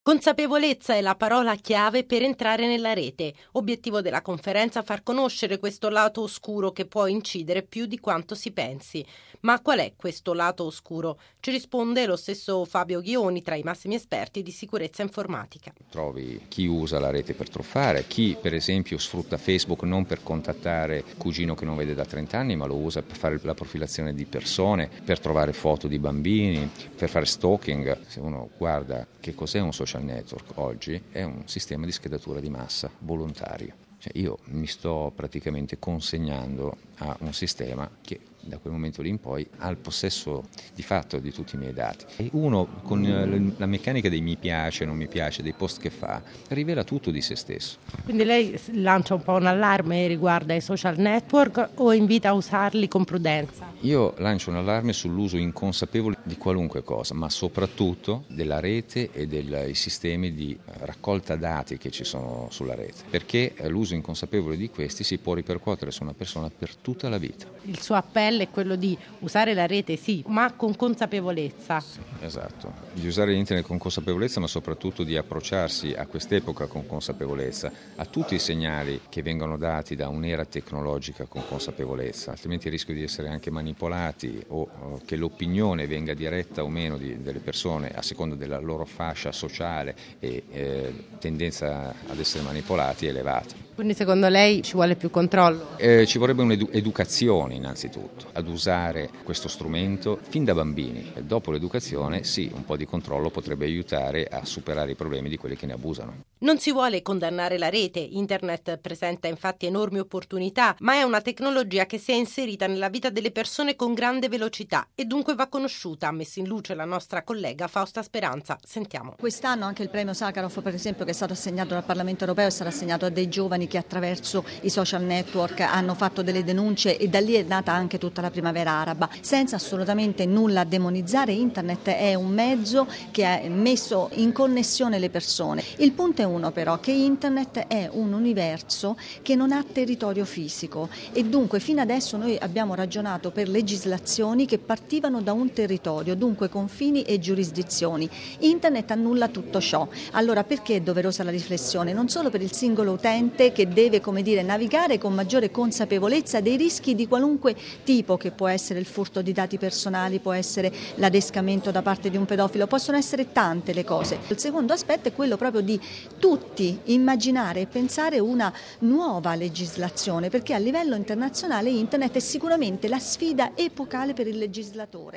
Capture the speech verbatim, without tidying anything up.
Consapevolezza è la parola chiave per entrare nella rete. Obiettivo della conferenza: far conoscere questo lato oscuro che può incidere più di quanto si pensi. Ma qual è questo lato oscuro? Ci risponde lo stesso Fabio Ghioni, tra i massimi esperti di sicurezza informatica. Trovi chi usa la rete per truffare, chi per esempio sfrutta Facebook non per contattare cugino che non vede da trenta anni, ma lo usa per fare la profilazione di persone, per trovare foto di bambini, per fare stalking. Se uno guarda che cos'è un social network oggi, è un sistema di schedatura di massa volontario. Cioè io mi sto praticamente consegnando a un sistema che da quel momento lì in poi ha il possesso di fatto di tutti i miei dati. E uno con la meccanica dei mi piace, non mi piace, dei post che fa, rivela tutto di se stesso. Quindi lei lancia un po' un allarme riguardo ai social network o invita a usarli con prudenza? Io lancio un allarme sull'uso inconsapevole di qualunque cosa, ma soprattutto della rete e dei sistemi di raccolta dati che ci sono sulla rete, perché l'uso inconsapevole di questi si può ripercuotere su una persona per tutta la vita. Il suo appello è quello di usare la rete, sì, ma con consapevolezza. Sì, esatto, di usare internet con consapevolezza, ma soprattutto di approcciarsi a quest'epoca con consapevolezza, a tutti i segnali che vengono dati da un'era tecnologica con consapevolezza, altrimenti il rischio di essere anche manipolati o, o che l'opinione venga diretta o meno di, delle persone a seconda della loro fascia sociale e eh, tendenza ad essere manipolati è elevata. Quindi secondo lei ci vuole più controllo? Eh, ci vorrebbe un'educazione innanzitutto, ad usare questo strumento fin da bambini. E dopo l'educazione, sì, un po' di controllo potrebbe aiutare a superare i problemi di quelli che ne abusano. Non si vuole condannare la rete. Internet presenta infatti enormi opportunità, ma è una tecnologia che si è inserita nella vita delle persone con grande velocità e dunque va conosciuta, ha messo in luce la nostra collega Fausta Speranza. Sentiamo. Quest'anno anche il premio Sakharov, per esempio, che è stato assegnato dal Parlamento europeo, è stato assegnato a dei giovani che attraverso i social network hanno fatto delle denunce, e da lì è nata anche tutta la primavera araba. Senza assolutamente nulla demonizzare, internet è un mezzo che ha messo in connessione le persone. Il punto è uno però, che internet è un universo che non ha territorio fisico e dunque fino adesso noi abbiamo ragionato per legislazioni che partivano da un territorio, dunque confini e giurisdizioni. Internet annulla tutto ciò. Allora perché è doverosa la riflessione? Non solo per il singolo utente che deve, come dire, navigare con maggiore consapevolezza dei rischi di qualunque tipo, che può essere il furto di dati personali, può essere l'adescamento da parte di un pedofilo, possono essere tante le cose. Il secondo aspetto è quello proprio di tutti immaginare e pensare una nuova legislazione, perché a livello internazionale internet è sicuramente la sfida epocale per il legislatore.